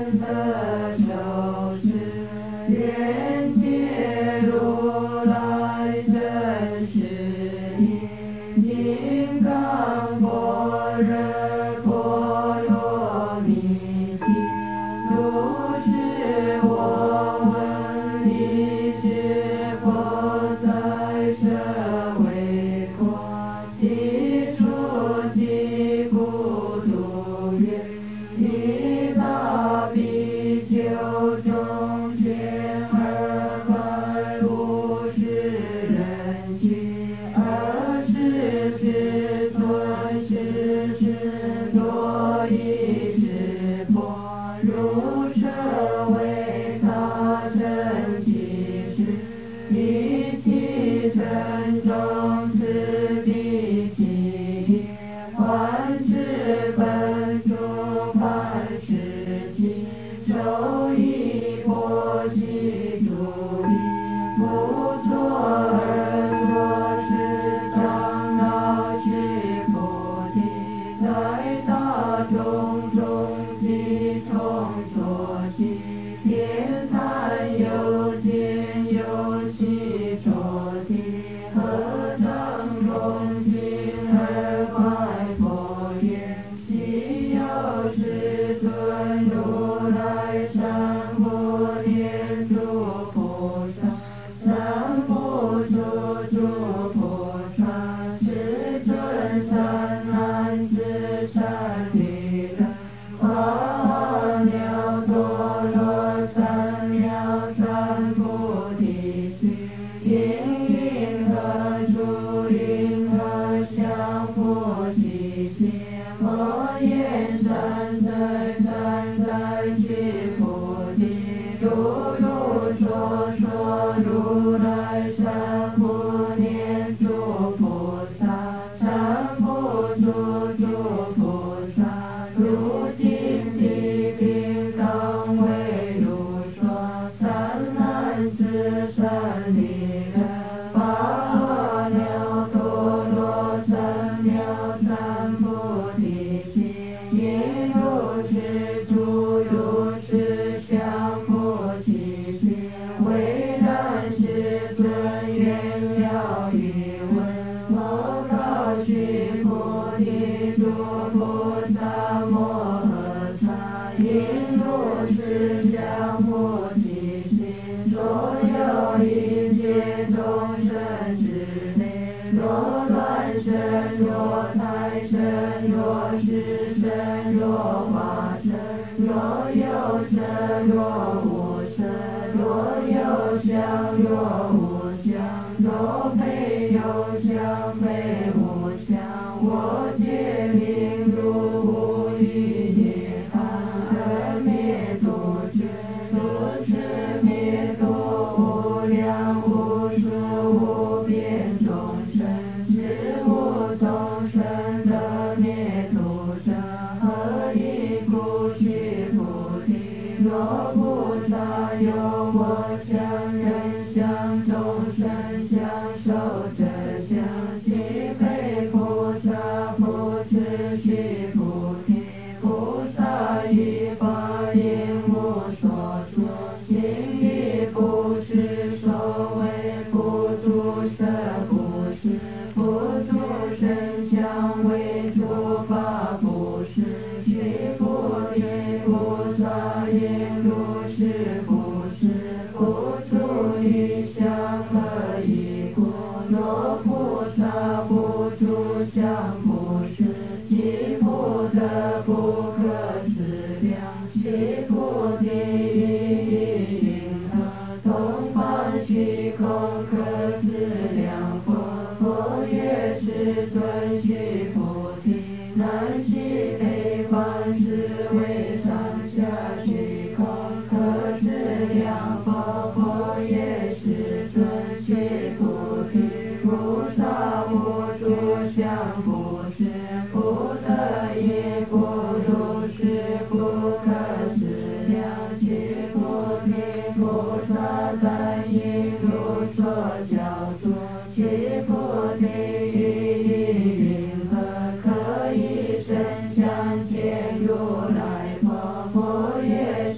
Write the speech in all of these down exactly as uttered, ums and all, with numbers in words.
南西北方是为上下虚空，可是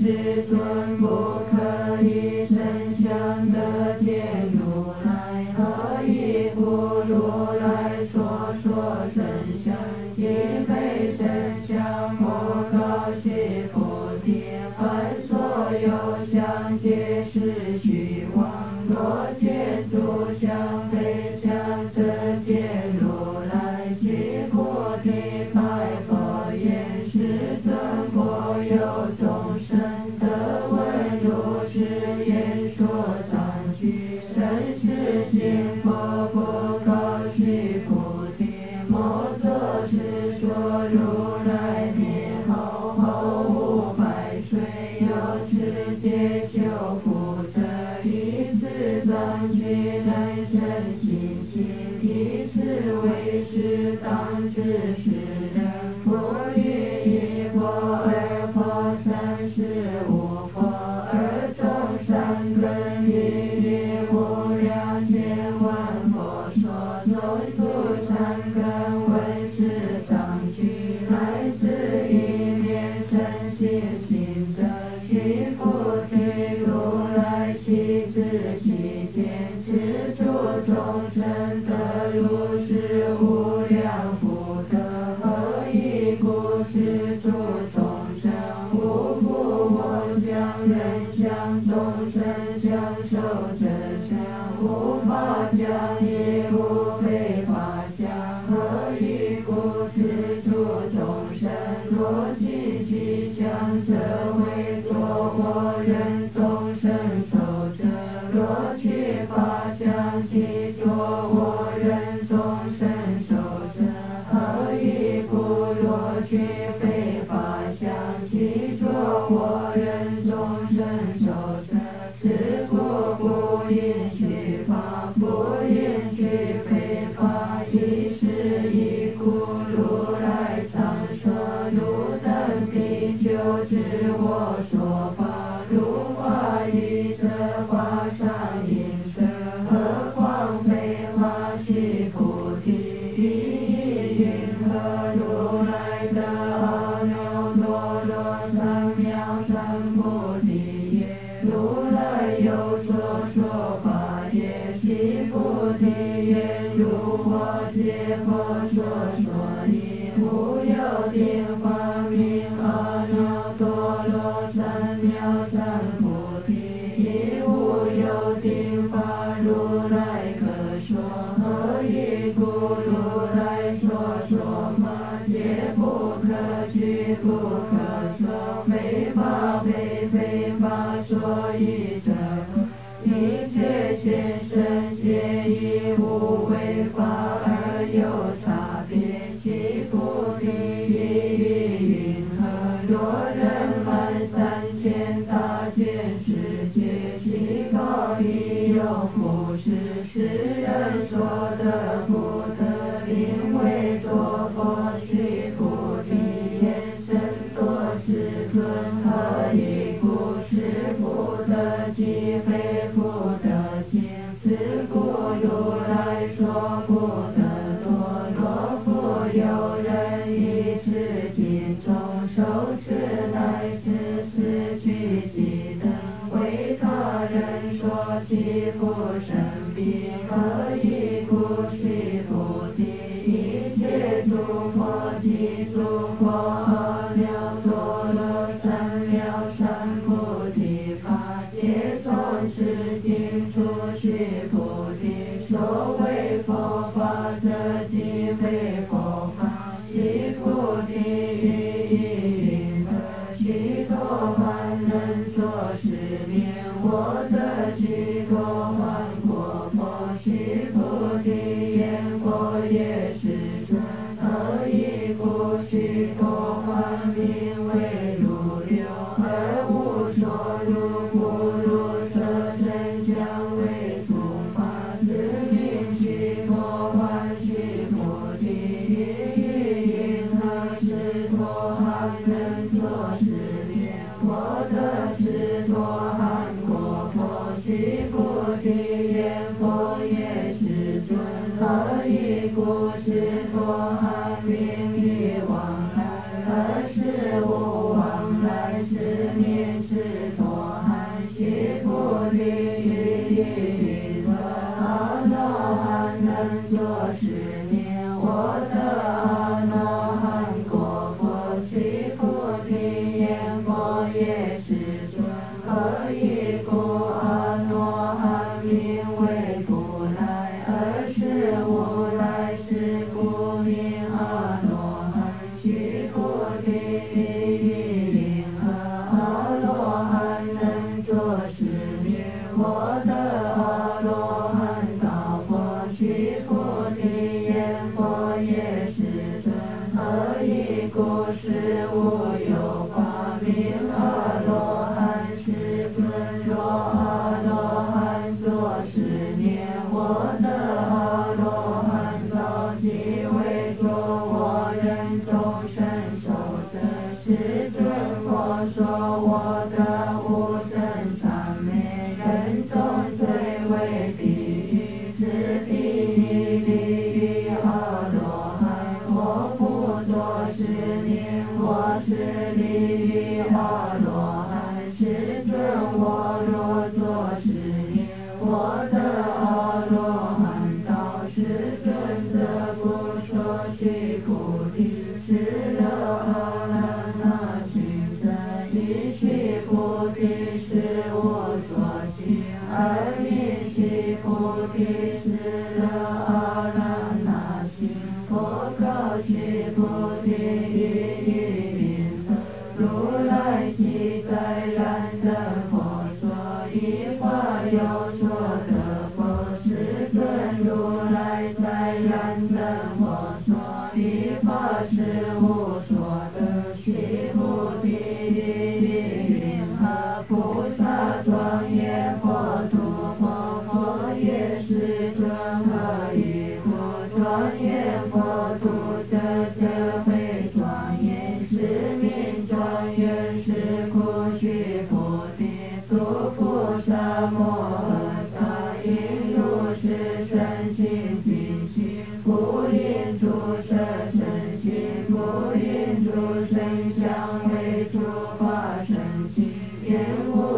世尊不可以身相得见如来，何以故如来所说身相即非身相，不可是菩提，凡所有相皆是虚妄，若见诸相非相，则见如来即菩提。白佛言：世尊，不有众生得闻如是言说当具身是心佛，不可是菩提。摩作是说如来灭后，后无百岁，有持戒修福者，以此当具人身心性，以此为是当知世人。不于一佛二佛三世五佛二众三根一一无量千万佛所种诸善根，闻是当具来自一念生心行者，其菩提如来悉知其见，知诸众生得如是无量福德。何以故？是诸众生无复我相、人相、众生相、寿者相，无法相，亦无非法相。何以故？是诸众生若尽其相，则为作我人众生寿者；若去法相，即作我人众生寿者。何以故？若去非法相，即作我人众生寿者。是故不应去法，不应去非法，亦是以故如来常说：汝等比丘知我说法，如法语者，法上应舍，何况非法是菩提。一云何如来得阿耨多罗三藐三菩提耶？如来有所说法也，悉菩提言：如我解佛所说义，无有定法名阿耨多罗三藐三菩提，亦无有定法如来可说。何以故？如来所说法皆不可取，不可说，非法非非法，所以者一切现身皆以无为法而有差别。其菩提亦云何？若人满三千大千世界，其高亦有不是世人所得不得，名为作佛。须菩提言：身多世尊，何以故？是不得即非不得行。是故如来说不得多。若复有人以持经中受持，乃至失去己等，为他人说其不生彼，何以故？是菩提。一切诸佛及诸佛阿耨多罗三藐三菩提法，皆从是经出须菩提。所谓佛法，则即非佛法。其菩提于意云何？须多洹人作是念：我得须多洹果佛。须菩提言：佛也世尊。何以故？须多洹名为如流，而无所入，不入色身相为诸法，是名须多洹。须菩提于云何？是多洹人作是念：我得是多洹果佛。须菩提言：佛也世尊。何以故？是多洹名于往来，而是无往来，是名是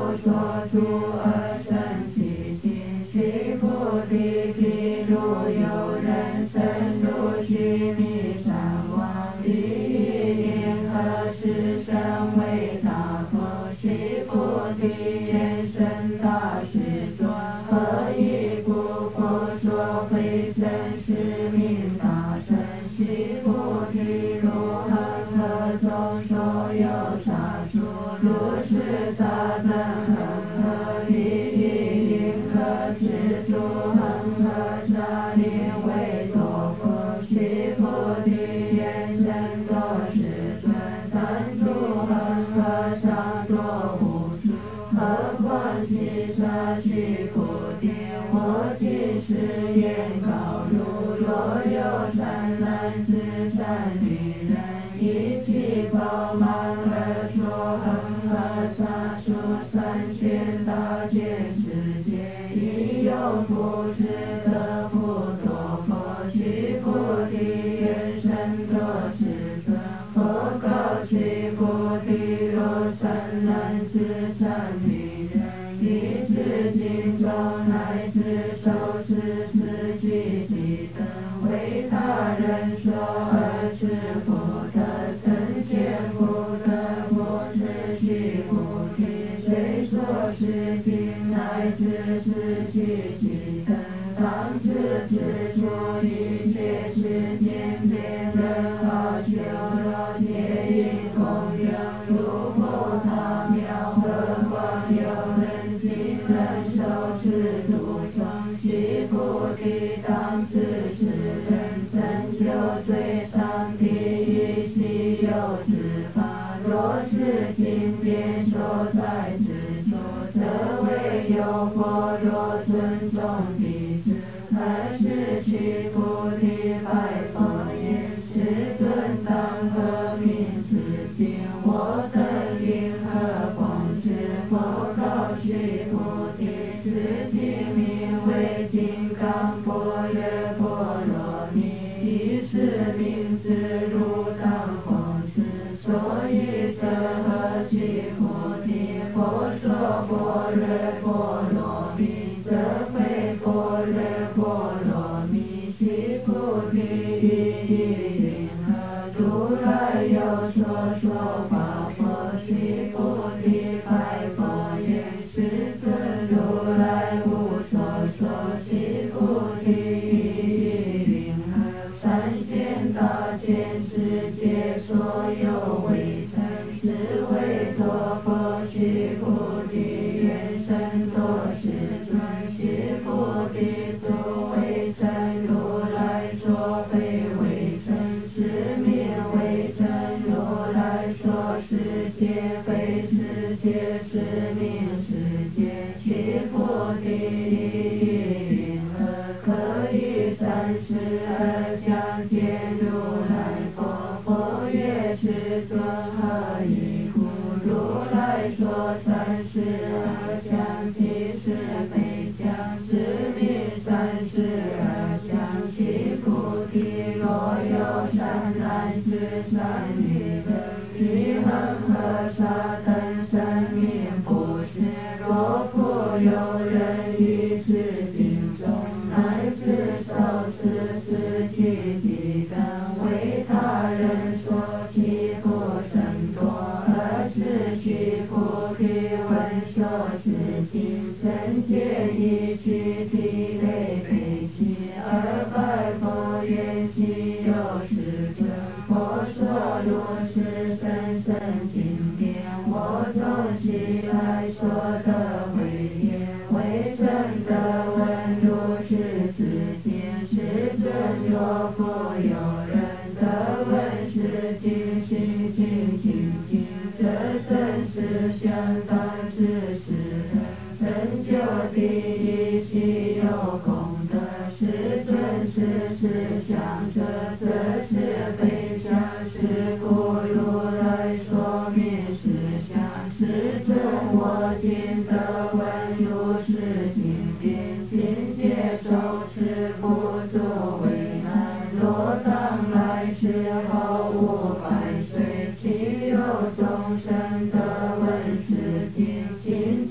说出而生其心，须菩提，譬如有人深入须弥山王利益因何是身为大佛？须菩提，言深大师尊，何以故？佛说非身是名大乘，须菩提，如恒河中所有沙数，如是大等恒河利益因何知足恒河沙林为多佛？须菩提，言深多世尊，三足恒河沙多无数，何况其沙？须菩提，我今世言告如，若有善男子善女人，一起饱满而说恒河沙数三千大千世界，亦有不知得不多佛。须菩提，言深多世尊，佛告须菩提，若善男子善女人，一至心中乃至受持四句偈等，为他人说而是福德增减福德不知。须菩提，虽说是经乃至四句偈等，当知此处一切世间别人好修罗皆因供养如菩萨庙，何况有人今人受持度众。须菩提，当知是人成就最上第一稀有之法，若是经典说在此处，则为有佛。若尊重弟子，何时须菩提拜佛言：世尊，当何名此经？我等因何奉持？佛告须菩提，此经名为金刚般若波罗蜜，一是名字如当奉持。所以则何须菩提？佛说般若波罗蜜，则非般若波罗蜜。须菩提，一云何？如来有说说法佛。须菩提，拜佛言：世尊，如来无所说。须菩提，一云何？三千大千世界所有微尘，是为多佛。须菩提，言深多世尊。须菩提，诸微尘如来说非微尘，是名微尘。如来说世界非世界，是名世界。须菩提，一云何？可以三世而相见如来佛。佛曰：世尊，何以故？如来说三世而相，其实非相，是名三世而相。须菩提，若有善男子善女人，于恒河沙等生命不实，若复有人于此经中，乃至受持四句偈等，为他人说，其不甚多。尔时须菩提闻说是经，深见一句涕泪悲泣，而拜佛言：其有世尊，佛说如是深深经典，我从昔来说的为言，为真的闻如是此经。世尊，若复有人得闻是经，心清清净，这身是相当知是人，成就第一稀有功德。世尊，是是相，这则是非相，是故如来说明是相。世尊，我今得闻如是经典，心接受持，不作为难。若当来世后无百岁，其有众生得闻是经，心接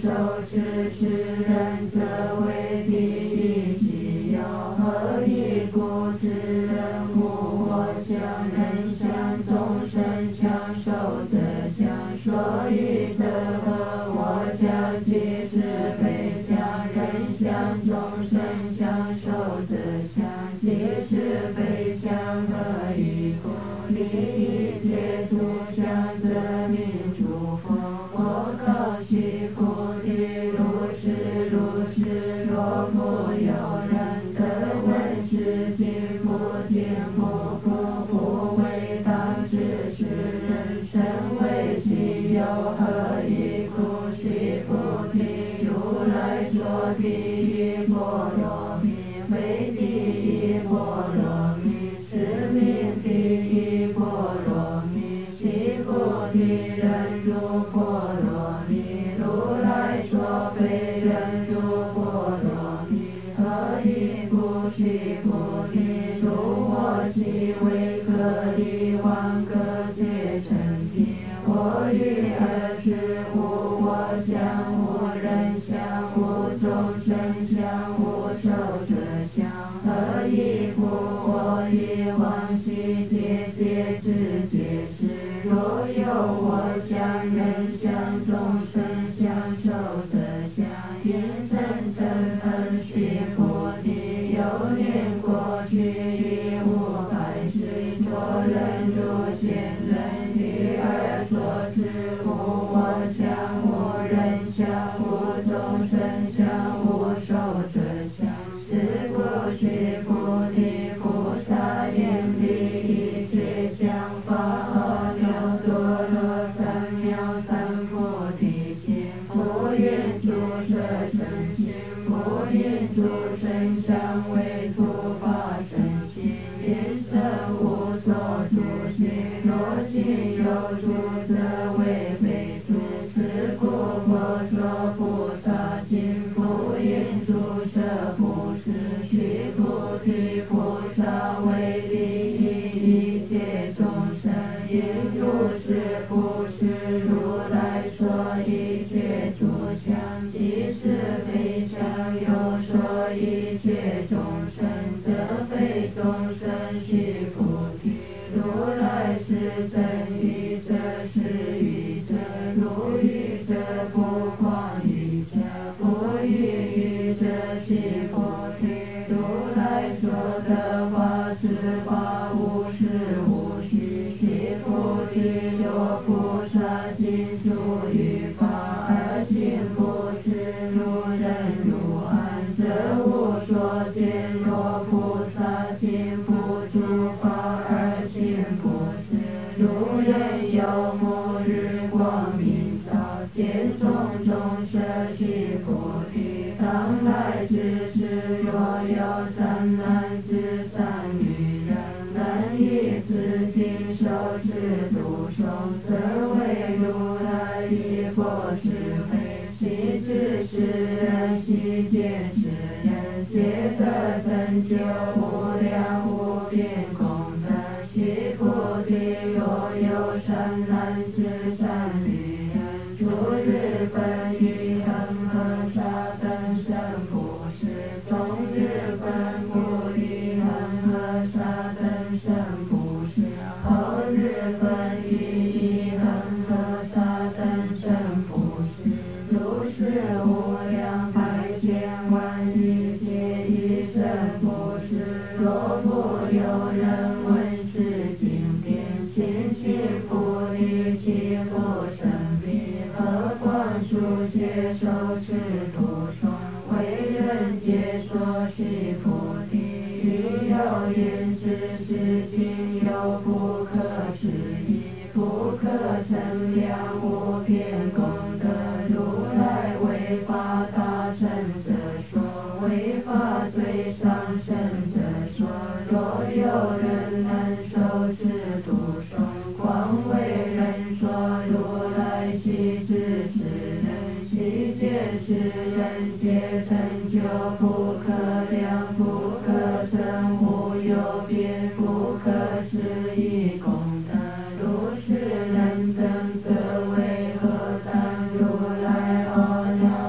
受持世人则为第一喜有何以故？知人无我相，人相，众生相，寿者相，所以者何我相，即是非相，人相，众生相，寿者相，即是非相，何以故？离一切诸相，则名诸佛。我告其菩提，如是如是，若复有人得闻是经，不听不服，不为当知是人身为其有何以故？须菩提，如来说第一波罗蜜，为第一波罗蜜，是名第一波罗蜜。须菩提，忍辱波罗蜜，如来说非忍辱波罗蜜，何以故？须菩提，如我昔为各地王各界成品，我于二世无我相，无人相，无众生相，无寿者相，何以故？我以往昔界界之界是，若有我相，人相，众生相，寿者相，因生嗔恨。须菩提，有念过去于无开始，作忍辱现人于二所知，无我相，无人相，无众生相，无寿者相。是故须菩提，菩萨言第一切相法，阿耨多罗三藐三菩提心，不愿诸色身心，不愿诸身相为诸法身心，因生无所住心，若心有住，则为非住。是故佛说菩萨心，不应诸色不实。须菩提，菩萨为利益一切众生，应如是不是如来说一切诸相，即是非相，有说一切众生，则非众生。须菩提，如来是真语者，是语者，如语者，不诳语者，不异语者。须菩提，如来说的法是法，无实无虚。须菩提，若菩萨心住于法，而心不是如人如暗，则无所见。若菩萨心不住法，而心不是如人有目，日光明照，见种种色。须菩提，当来之时，若有善男子善女人，能以此经受持读诵，则为如来以佛智慧，悉知世人，悉见世人，皆得成就无量无边功德。须菩提，若有善男子善女人，诸日分于恒河沙等身不是，终日分不离恒河沙等身不是，后日分于一恒河沙等身不是，如是无量百千万亿劫一生不是。若复有人闻是经典，心去不离，其不生彼，何况书写受持读诵，为人解说。须菩提，欲有言之是经，有不可思议，不可称量，无边功德。如来为法大乘者说，为法最上乘者说。若有人能受持读诵，广为人说。如来悉知世人，悉见世人，皆成就不可量，不可称，无有边，不可思议功德。如是人等，则为何当如来阿耨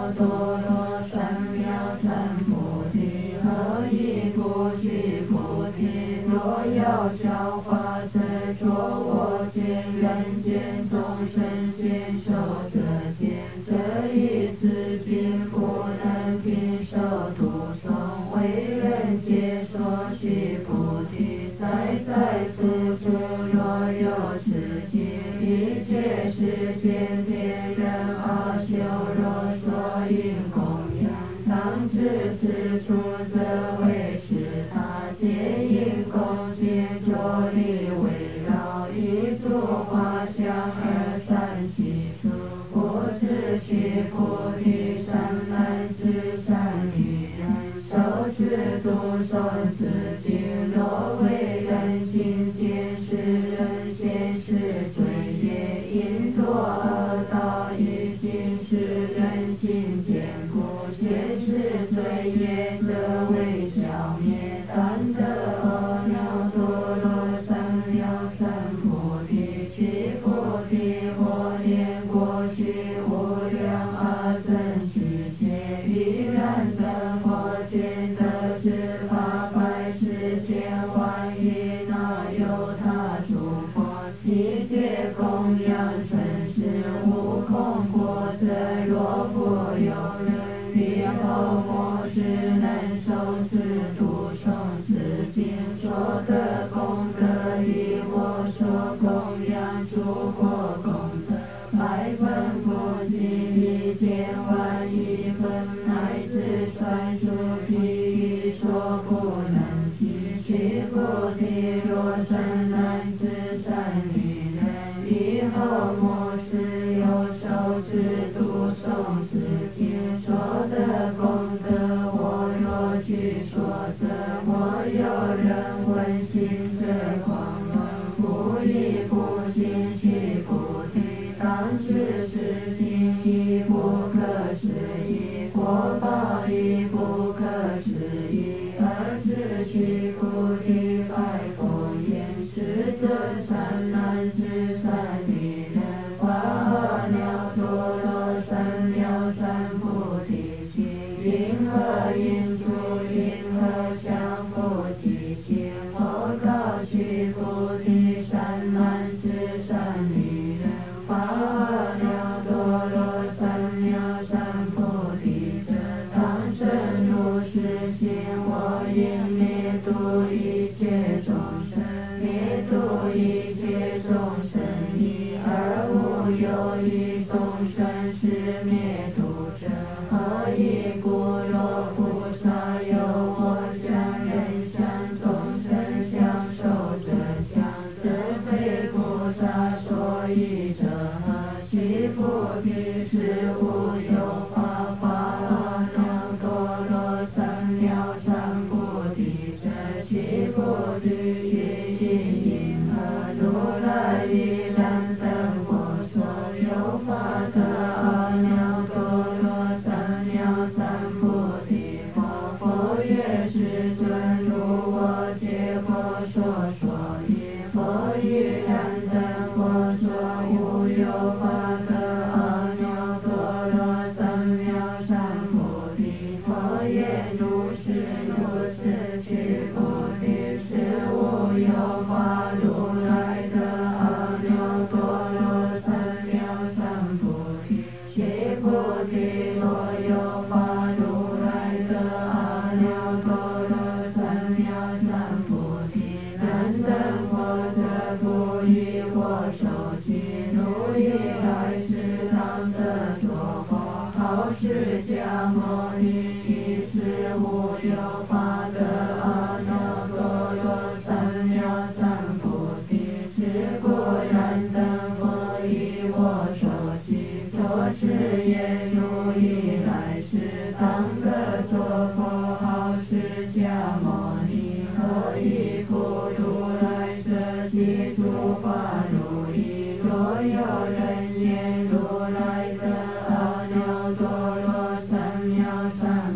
效法身着我见人间众生先受这见这一次经不能平受度生为人皆所需菩提在在此处若有此心一切世间天人阿修罗所应供养当知此处则为是他皆应供皆着力围绕一诸花香而善习出不知须菩提善男子善女人受持度受此经若为人心见是人先是罪业因多恶道已经是人心见不现是罪业则为消灭但得阿耨多罗三藐三菩提须菩提或念过去无量阿僧祇劫依然等佛见得知法百世千万亿那由他诸佛悉皆供养尘世无空过则若复有人彼后末世能受持度受此经所得功德以我所供养诸佛功德百分不尽一千万亿分乃至算数譬喻所不能及须菩提若善男子善女人以后末世有受持度受此经所得功德我若据说则我有人闻心则狂妄不亦不信须菩提当知是经亦不可思议果报亦不可思议而是须菩提白佛言世尊善男子善女人发阿耨多罗三藐三菩提心因何因诸因何相复其心我告须菩提善男子善女人发阿耨多罗三藐三菩提者当深入是心我应灭度一切众生灭度一切众生一而无有一众生是灭度者何以故若菩萨有我相人相众生相受者相则非菩萨所依者何须菩提是无有法法阿耨多罗三藐三菩提者须菩提于因因何如来依然等我所有法得阿耨多罗三藐三菩提佛佛曰世尊如我解佛所说也佛依然等我所无有法得阿耨多罗三藐三菩提佛言如是如是须菩提是无有法如来得阿耨多罗三藐三菩提须菩提若有法如来得阿耨多罗三藐三菩提能等佛则不以我受记如以来世当得作佛好释迦牟尼于是无有法得阿耨多罗三藐三菩提是故然等佛以我受记作是言如以来世当得作佛好释迦牟尼何以故如来舍己诸法如意若有人言如来得阿耨多罗三藐三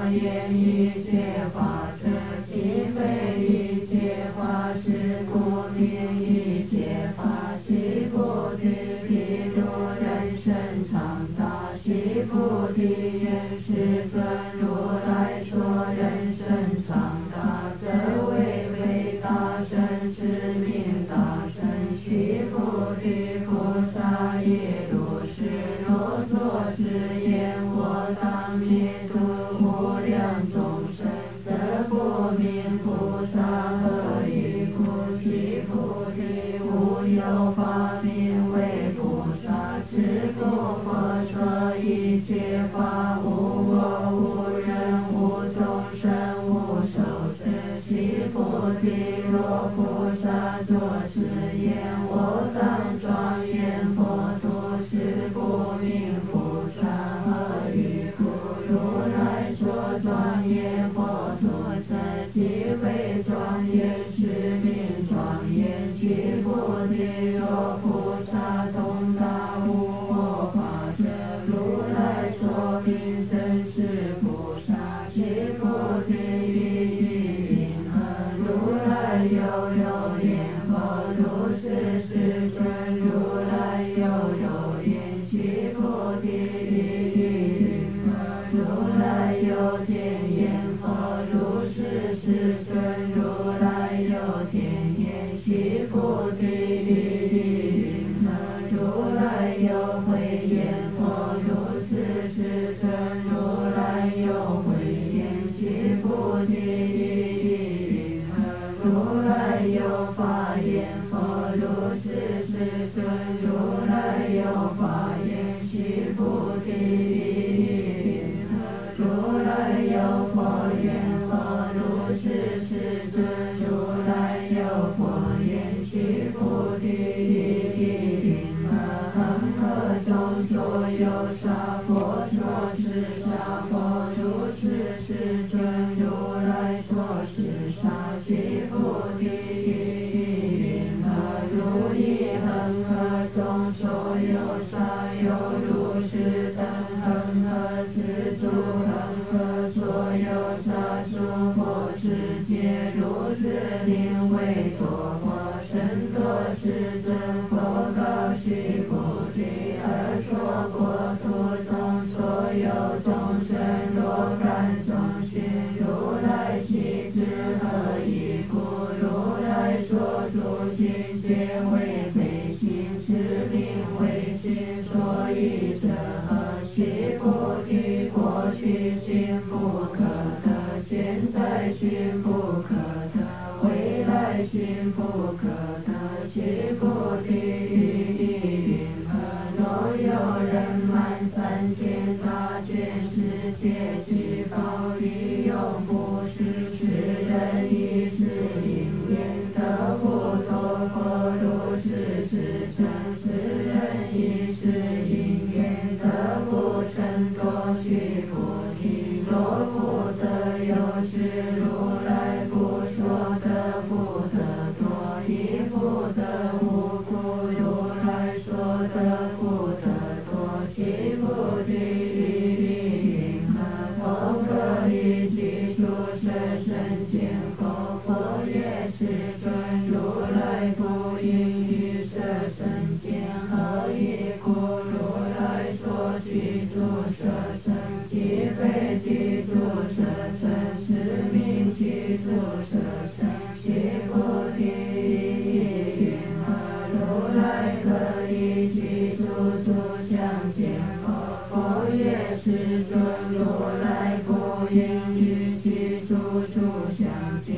言一切法身，即非一切法是故名一切法悉菩提，譬如人身长大，悉菩提言世尊如来说人身长大，则为为大身，是名大身。须菩提菩萨亦如是，若作是言，我当灭度无量众生，则不名菩萨。何以故？其菩提无有法名为菩萨。是故佛说一切法无我无人无众生无寿者。其菩提若菩萨作是言，我当庄严佛土，是不名菩萨。何以故？如来说庄严佛土者，即非庄严，是名庄严。其菩提若菩萨通达无我法者，如来说名真是菩萨。其菩提一一云何？如来有有言何？如是世尊，如来有有言。其菩提一一云何？如来有天言何？如是世尊，如来有天言。其菩提一一云何？如来有慧言何？如是世尊，如来有慧言。其菩提一一云何？如来有法言何？如是世尊，如来有法言。其菩提一一云何？如来有佛言何？如是世尊，如来有佛言。其菩提一一云何？恒河中所有沙佛，说是沙佛。如是世尊，如来说是沙。其菩提一一云何？如意恒河中所有沙，有如是等恒河知足恒河所有沙诸佛世界，如是名为多佛。甚多世尊佛告须菩提，而说国土中所有众生，若干众寻如来悉知。何以故？如来说诸行皆为非行，是名为行。所以者何？须菩提，过去行不可得，现在行不可得，未来行不可得。其菩提一一云何？若有人满三千大千世界，其方利用不施，是人亦是因缘得不多佛。如是世尊，是人亦是因缘得不甚多。须菩提，若不得有时，如来不说得不得多，亦不得无故，如来说得不得多。其菩提一一云何？佛可以记住舍身前后。佛也世尊，如来不应于舍身前。何以故？如来说记住舍身，即非记住舍身，是名记住舍身。其菩提一一云何？如来可以记住诸相前后。佛也世尊，如来不应于记住诸相前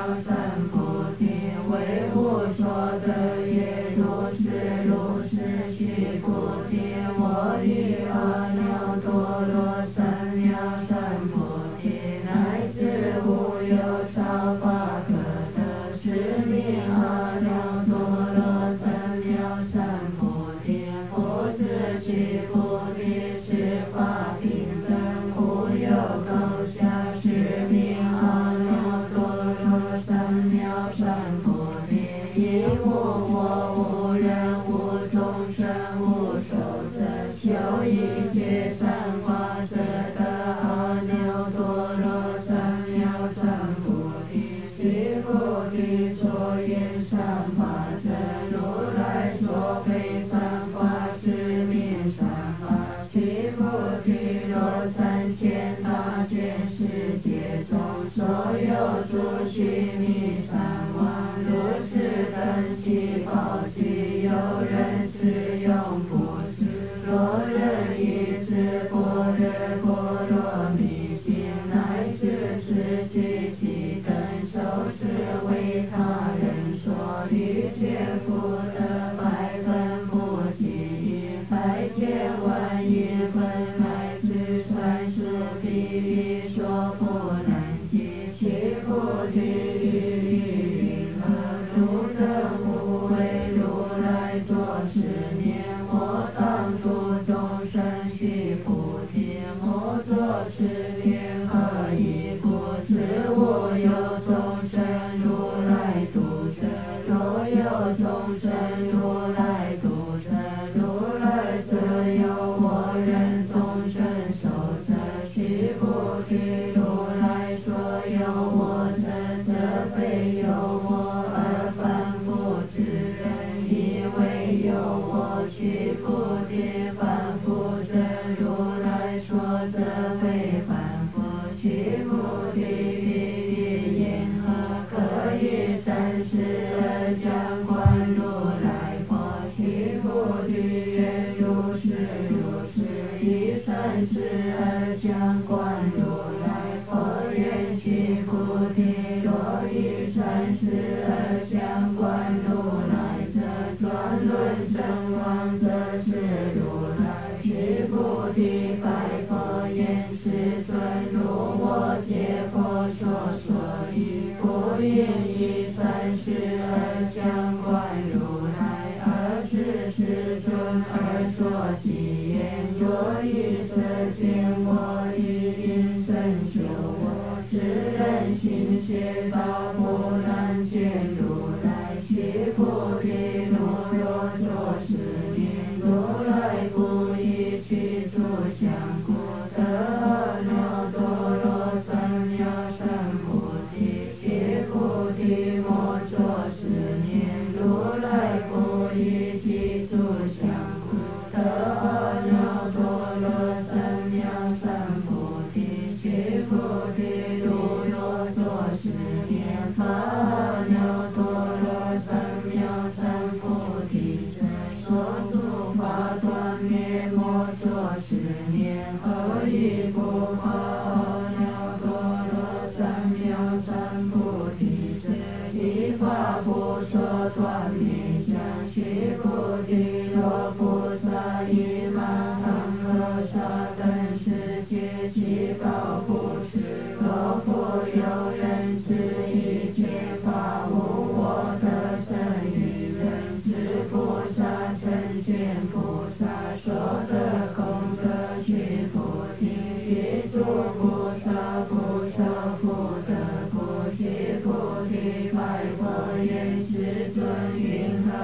善菩提，为无所得业，如是如是须菩提，我于阿耨多罗三藐三菩提，乃至无有少法可得，是名阿耨多罗三藐三菩提。复次须菩提，是法平等，无有高下，是名阿耨多罗三藐三菩提。亦无我，无人，无众生，无寿者，求一切善法，摄得阿耨多罗三藐三菩提。须菩提，所言善法者，如来所非善法，是名善法。须菩提，若三千大千世界中，所有诸须弥山王，如是等七宝具，有人持用布施。若人以此般若波罗蜜心，乃至此具其等受持，为他人说，于千福德百分不及，一百千万亿分，乃至三世地狱，说不能及。其菩提于云何？如等无为如来作是念：我当诸众生须菩提，莫作是念，何以故？此无有众生如来度者，若有众生如来度者，如来则有我人众生受者。须菩提，如来所有我者，则非有我，而凡夫之人以为有我。须菩提，凡夫者，如来说，则非凡夫。须菩提，彼于因何可以暂时而将观如来佛？须菩提，愿如是如是，以暂时而将观如来佛。愿须菩提，若以暂时而将观如来者，转轮圣王则是如来。须菩提，白佛言：世尊，如我解佛所说语，不应以暂时而将观如来。尔时世尊而说偈言：若于舍见我，于因身修我，是人心邪道，不能见如来。须菩提，如若作是念：如来故意去诸相，故得阿耨多罗三藐三菩提。须菩提，莫作是念：如来故意去诸相，故得阿耨多罗三藐三菩提。须菩提，如若作是念：阿耨多罗三藐三菩提者，所诸法断灭，莫作是念。何以故？阿耨多罗三藐三菩提者，一法不说断灭相。须菩提，若菩萨以满恒河沙等世界其高布施，若复有人知一切法无我得生于人，是菩萨成见菩萨说得空者。须菩提，于诸菩萨不受福德故。须菩提，白佛言：世尊，云何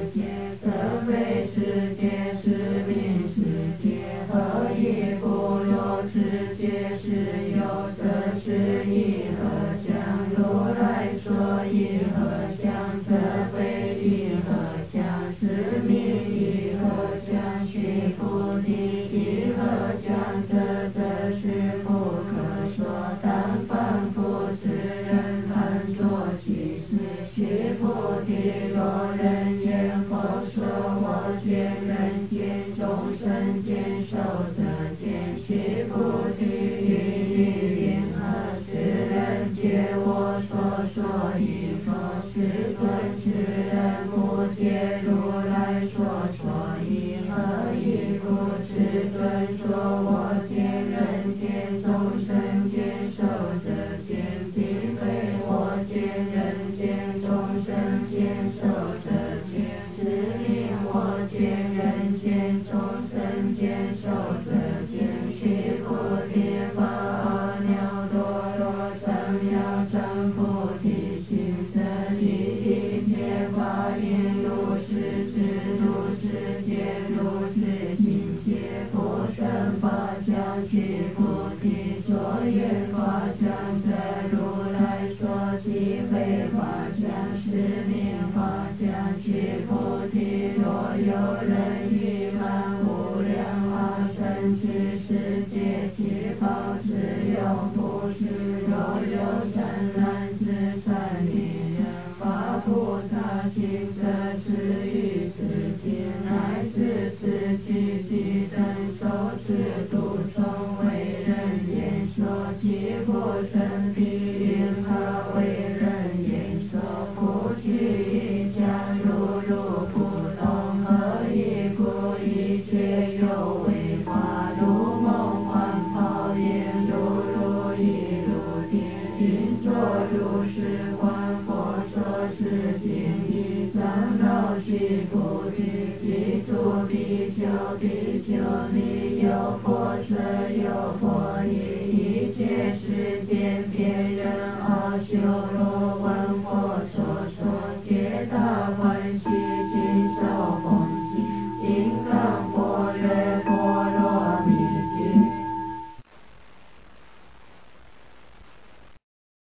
界，则非世界是名世界，何以不入世界是有则是以何相？如来说以何相，则非以何相，是名以何相，须菩提以何相，则则是不可说。但凡夫之人贪着其事，须菩提若人言佛说我见人见众生见受者见，须菩提于因何世人见我所说以佛世尊世人不见如来所说以何以故？世尊说我见人见众生见受者见，即非我见人见众生见受者见，是名我见人见众生见受者见。须菩提，发阿耨多罗三藐三菩提心，则以一切法应如是知，如是见，如是行，皆不生法相。须菩提，所言法相，则如来说即非法相，是名法相。须菩提，若有人于满无量阿僧祇世界，其方只有布施；若有善男子善女人，发菩萨心，则是于此界乃至此俱悉等受持度从为人言说，其不生彼云何为人言说？不取一假如如不动，何以故？一切有为法，如梦幻泡影，如露亦如电，应作如是观。佛说是经义，长老须菩提，记住比丘，比丘尼有佛舍，有佛